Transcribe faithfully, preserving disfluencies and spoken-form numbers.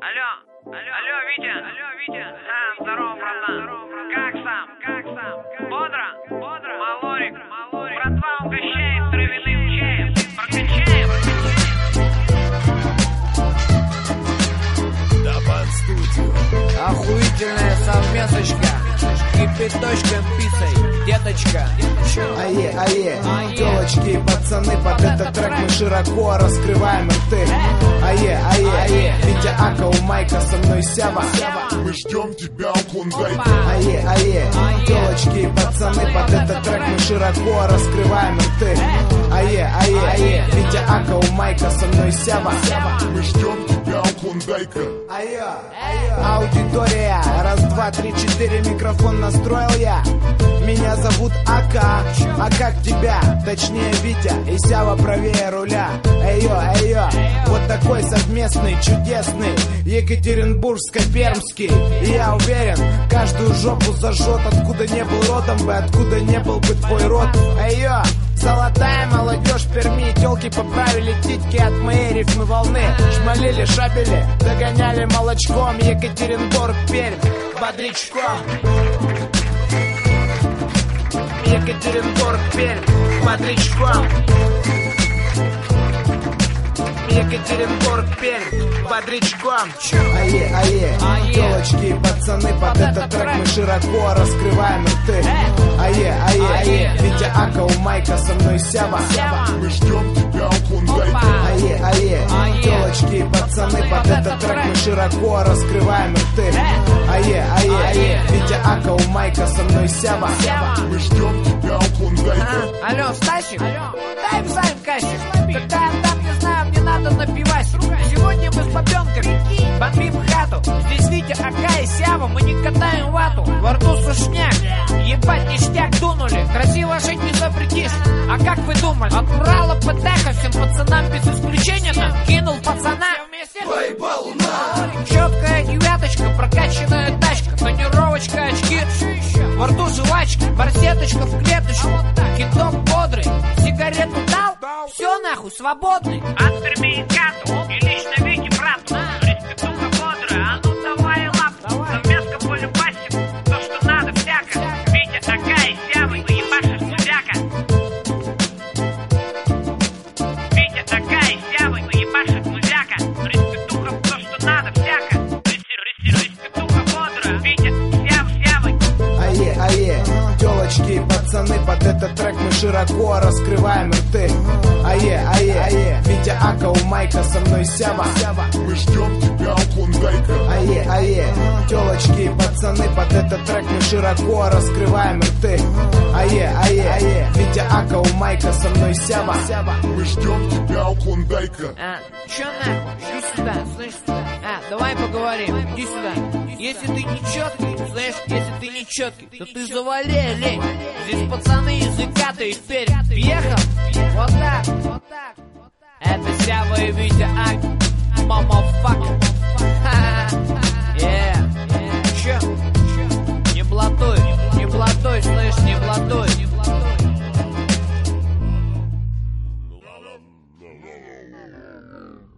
Алло, алло, алло, Витя, алло, Витя. А, здорово, братан. Как сам? Как сам? Бодро? Бодро? Малорик, малорик. Братва угощает травяным чаем. Прокачаем. Табан студио. Охуительная совместочка. Кипяточком писай, деточка. Ае, ае, телочки и пацаны, под этот трек мы широко раскрываем рты. Ае, ае, ае, Витя Ака, у Майка, со мной Сява. Мы ждем тебя у Клондайка. Ае, ае, телочки и пацаны, под этот трек мы широко раскрываем рты. Ае, ае, ае, Витя Ака, у Майка, со мной Сява. Мы ждем тебя у Клондайка. Ае, аудитория, раз, два, три, четыре, микрофон настроил я. Меня зовут Ака, а как тебя? Точнее Витя и Сява правее руля. Эйо, эйо, вот такой совместный, чудесный Екатеринбургско-Пермский. И я уверен, каждую жопу зажжет, откуда не был родом бы, откуда не был бы твой род. Эйо, золотая молодежь Перми, телки поправили титьки от моей рифмы волны. Шмалили, шабели, догоняли молочком Екатеринбург, Пермь, бодрячком. Екатеринбург, Пермь, бодрячком. Екатеринбург, Пермь, бодрячком. Ае, ае, телочки и пацаны, под этот трек мы широко раскрываем рты. Ае, ае, ае, Витя Ака, у Майка, со мной Сява. Мы ждем тебя у Клондайка. Ае, ае, телочки и пацаны, под этот трек мы широко раскрываем рты. Ае, ае, ае, Витя Ака, у Майка, со мной Сява. Мы ждем тебя у Клондайка. Алло, Стасик, дай Сань кассик. Когда я там, не знаю, мне надо напивать. Сегодня мы с бабенками бомбим хату. Здесь Витя, Ака и Сява, мы не катаем вату. Во рту сушняк, ебать ништяк дунули. Красиво жить не запретишь. А как вы думали? От Урала ПТХ всем пацанам без исключения нам кинул пацана. Поебал на. Четкая девяточка, прокачанная тачка, тонировочка, очки, во рту жвачки, барсеточка в клеточку, кидок бодрый, сигарету дал, все нахуй, свободный. От Перми и Кату, и лично Вики брату. Респектуха бодрая, а ну давай лапу. Совместка по любасику, то что надо всяко. Витя, Ака и Сява, поебашишь музяка. Витя, Ака и Сява, поебашишь музяка. Респектуха, то что надо всяко. Респектуха бодрая, Витя, Сява, Сява. Ае, ае, телочки и пацаны, под этот трек мы широко раскрываем рты. Ае, ае, ае, Витя Ака, у Майка, со мной Сява. Мы ждем тебя у Клондайка. Ае, ае, телочки и пацаны, под этот трек мы широко раскрываем рты. Ае, ае, ае, Витя Ака, у Майка, со мной Сява. Мы ждем тебя у Клондайка. А, чё нахуй? Иди сюда, слышь? А, давай поговорим, иди сюда. Если ты не четкий, знаешь, если ты не четкий, то ты завали, лень. Здесь пацаны из Икаты и Пермь. Въехал? Вот так, вот так. Это Сява и Витя Ак. Мамафак. Yeah. Чё? Не блатуй, не блатуй, слышь, не блатуй. La la la la la la.